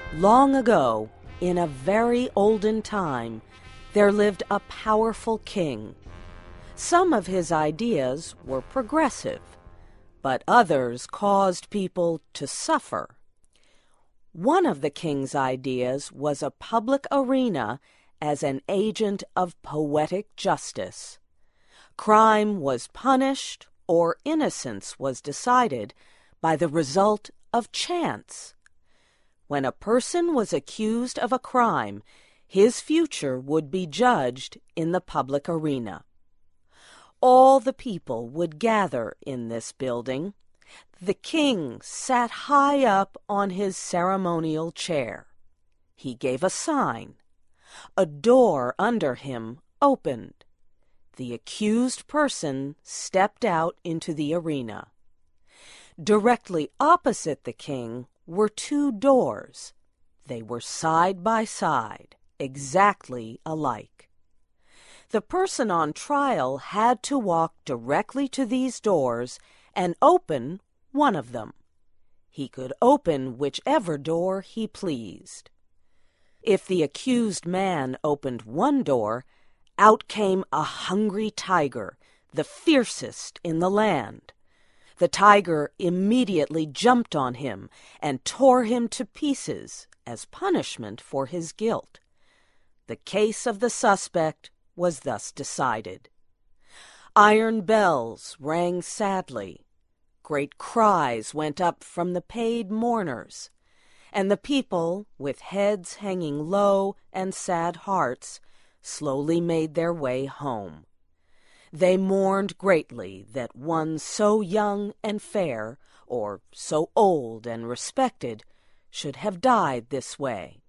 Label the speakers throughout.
Speaker 1: Long ago, in a very olden time, there lived a powerful king. Some of his ideas were progressive, but others caused people to suffer. One of the king's ideas was a public arena as an agent of poetic justice. Crime was punished, or innocence was decided by the result of chance. When a person was accused of a crime, his future would be judged in the public arena. All the people would gather in this building. The king sat high up on his ceremonial chair. He gave a sign. A door under him opened. The accused person stepped out into the arena. Directly opposite the king were two doors. They were side by side, exactly alike. The person on trial had to walk directly to these doors and open one of them. He could open whichever door he pleased. If the accused man opened one door, out came a hungry tiger, the fiercest in the land. The tiger immediately jumped on him and tore him to pieces as punishment for his guilt. The case of the suspect was thus decided. Iron bells rang sadly. Great cries went up from the paid mourners, and the people, with heads hanging low and sad hearts, slowly made their way home. They mourned greatly that one so young and fair, or so old and respected, should have died this way.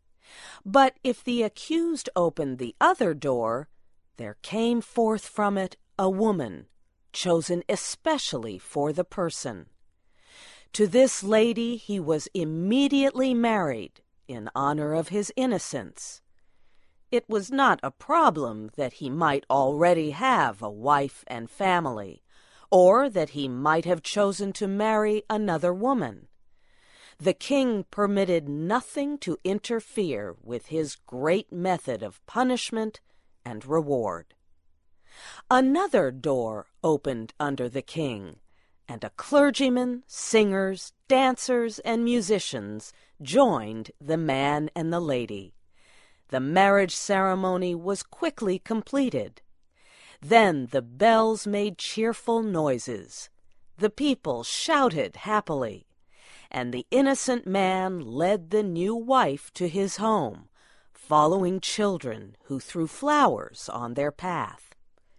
Speaker 1: But if the accused opened the other door, there came forth from it a woman, chosen especially for the person. To this lady he was immediately married in honor of his innocence. It was not a problem that he might already have a wife and family, or that he might have chosen to marry another woman. The king permitted nothing to interfere with his great method of punishment and reward. Another door opened under the king, and a clergyman, singers, dancers, and musicians joined the man and the lady. The marriage ceremony was quickly completed. Then the bells made cheerful noises. The people shouted happily, and the innocent man led the new wife to his home, following children who threw flowers on their path.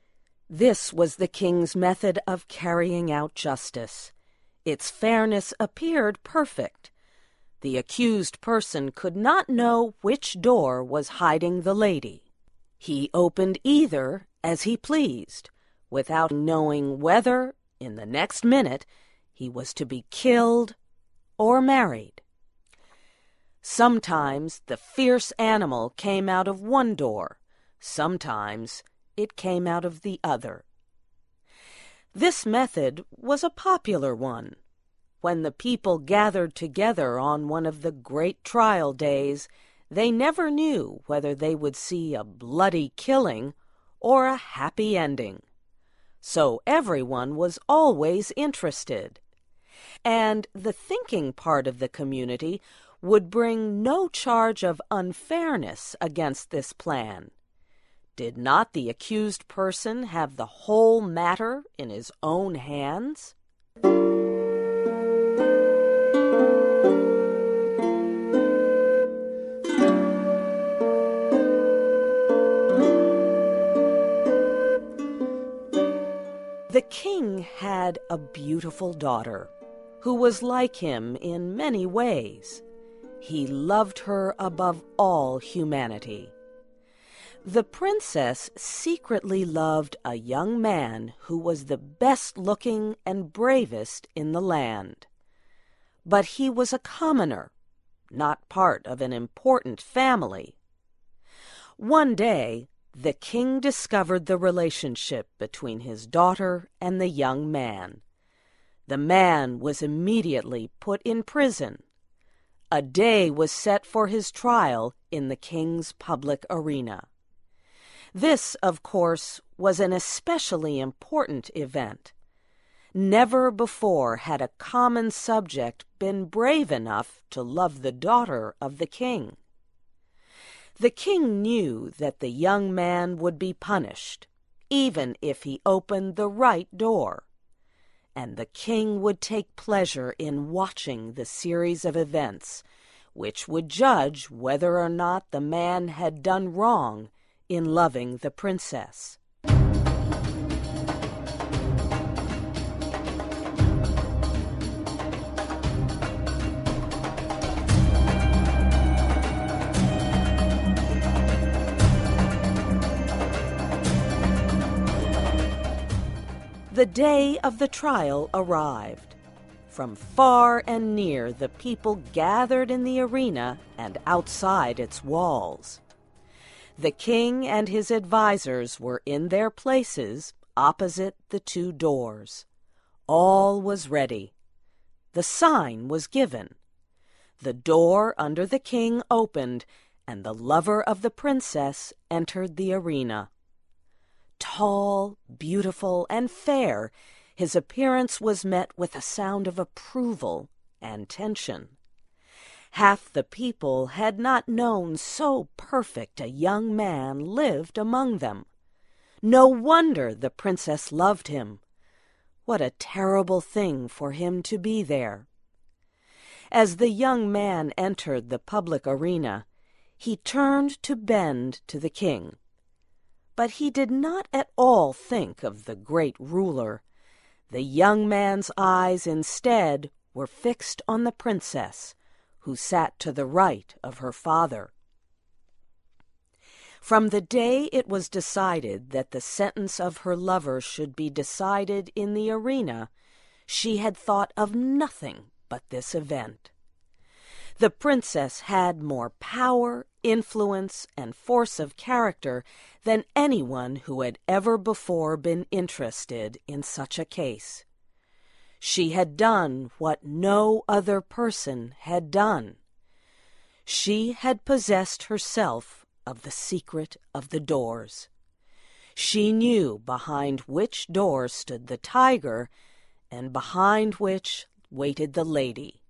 Speaker 1: This was the king's method of carrying out justice. Its fairness appeared perfect. The accused person could not know which door was hiding the lady. He opened either as he pleased, without knowing whether, in the next minute, he was to be killed or married. Sometimes the fierce animal came out of one door, sometimes it came out of the other. This method was a popular one. When the people gathered together on one of the great trial days, they never knew whether they would see a bloody killing or a happy ending. So everyone was always interested. And the thinking part of the community would bring no charge of unfairness against this plan. Did not the accused person have the whole matter in his own hands? The king had a beautiful daughter, who was like him in many ways. He loved her above all humanity. The princess secretly loved a young man who was the best-looking and bravest in the land. But he was a commoner, not part of an important family. One day, the king discovered the relationship between his daughter and the young man. The man was immediately put in prison. A day was set for his trial in the king's public arena. This, of course, was an especially important event. Never before had a common subject been brave enough to love the daughter of the king. The king knew that the young man would be punished, even if he opened the right door, and the king would take pleasure in watching the series of events which would judge whether or not the man had done wrong in loving the princess. The day of the trial arrived. From far and near the people gathered in the arena and outside its walls. The king and his advisers were in their places opposite the two doors. All was ready. The sign was given. The door under the king opened, and the lover of the princess entered the arena. Tall, beautiful, and fair, his appearance was met with a sound of approval and tension. Half the people had not known so perfect a young man lived among them. No wonder the princess loved him. What a terrible thing for him to be there. As the young man entered the public arena, he turned to bend to the king. But he did not at all think of the great ruler. The young man's eyes instead were fixed on the princess, who sat to the right of her father. From the day it was decided that the sentence of her lover should be decided in the arena, she had thought of nothing but this event. The princess had more power, influence, and force of character than anyone who had ever before been interested in such a case. She had done what no other person had done. She had possessed herself of the secret of the doors. She knew behind which door stood the tiger, and behind which waited the lady.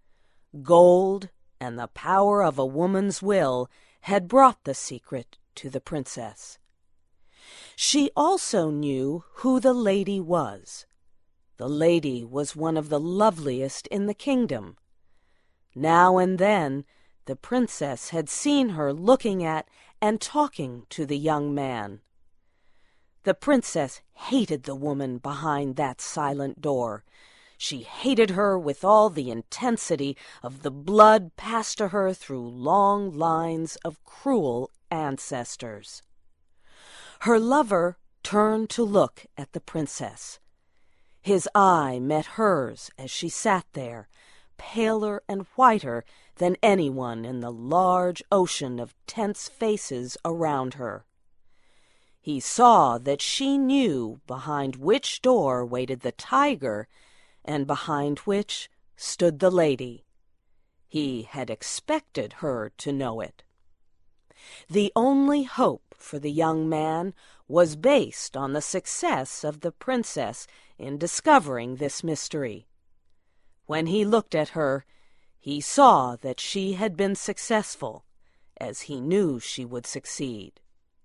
Speaker 1: Gold and the power of a woman's will had brought the secret to the princess. She also knew who the lady was. The lady was one of the loveliest in the kingdom. Now and then the princess had seen her looking at and talking to the young man. The princess hated the woman behind that silent door. She hated her with all the intensity of the blood passed to her through long lines of cruel ancestors. Her lover turned to look at the princess. His eye met hers as she sat there, paler and whiter than anyone in the large ocean of tense faces around her. He saw that she knew behind which door waited the tiger and behind which stood the lady. He had expected her to know it. The only hope for the young man was based on the success of the princess in discovering this mystery. When he looked at her, he saw that she had been successful, as he knew she would succeed.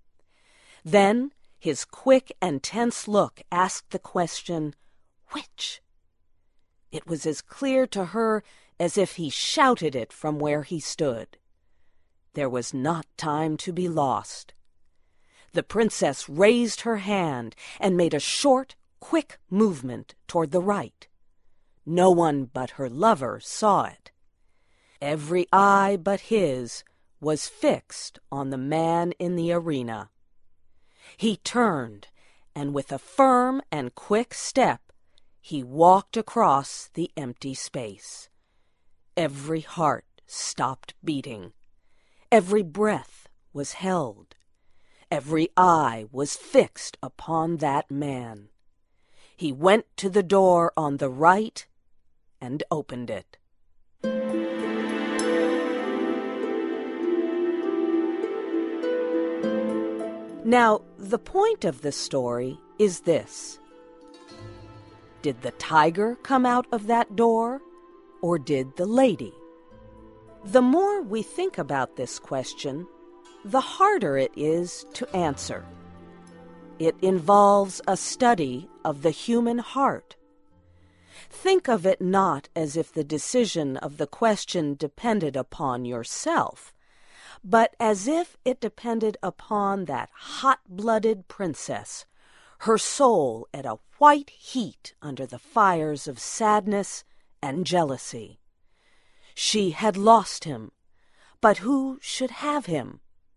Speaker 1: Then his quick and tense look asked the question, "Which?" It was as clear to her as if he shouted it from where he stood. There was not time to be lost. The princess raised her hand and made a short, quick movement toward the right. No one but her lover saw it. Every eye but his was fixed on the man in the arena. He turned, and with a firm and quick step, he walked across the empty space. Every heart stopped beating. Every breath was held. Every eye was fixed upon that man. He went to the door on the right and opened it. Now, the point of the story is this. Did the tiger come out of that door, or did the lady? The more we think about this question, the harder it is to answer. It involves a study of the human heart. Think of it not as if the decision of the question depended upon yourself, but as if it depended upon that hot-blooded princess, her soul at a white heat under the fires of sadness and jealousy. She had lost him, but who should have him?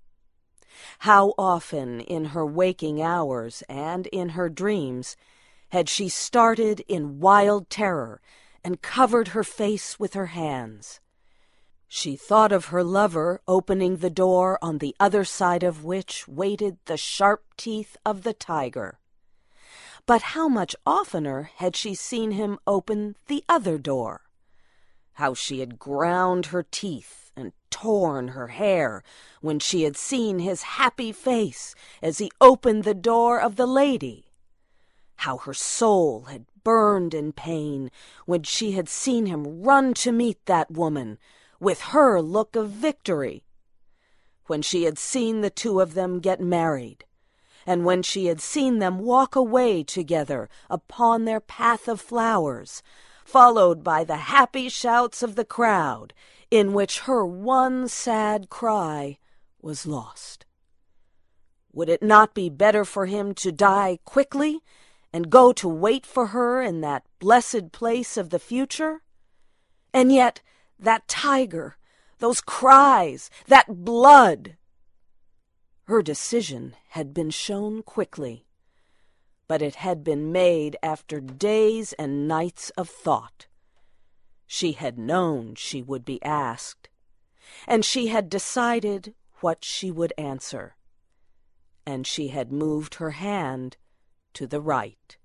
Speaker 1: How often in her waking hours and in her dreams had she started in wild terror and covered her face with her hands. She thought of her lover opening the door on the other side of which waited the sharp teeth of the tiger. But how much oftener had she seen him open the other door? How she had ground her teeth and torn her hair when she had seen his happy face as he opened the door of the lady. How her soul had burned in pain when she had seen him run to meet that woman with her look of victory. When she had seen the two of them get married, and when she had seen them walk away together upon their path of flowers, followed by the happy shouts of the crowd, in which her one sad cry was lost. Would it not be better for him to die quickly and go to wait for her in that blessed place of the future? And yet, that tiger, those cries, that blood! Her decision had been shown quickly, but it had been made after days and nights of thought. She had known she would be asked, and she had decided what she would answer, and she had moved her hand to the right.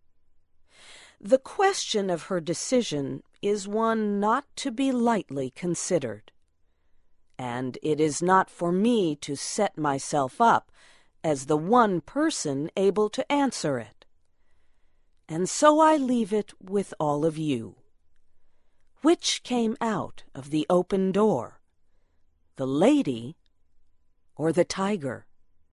Speaker 1: The question of her decision is one not to be lightly considered, and it is not for me to set myself up as the one person able to answer it. And so I leave it with all of you. Which came out of the open door, the lady or the tiger?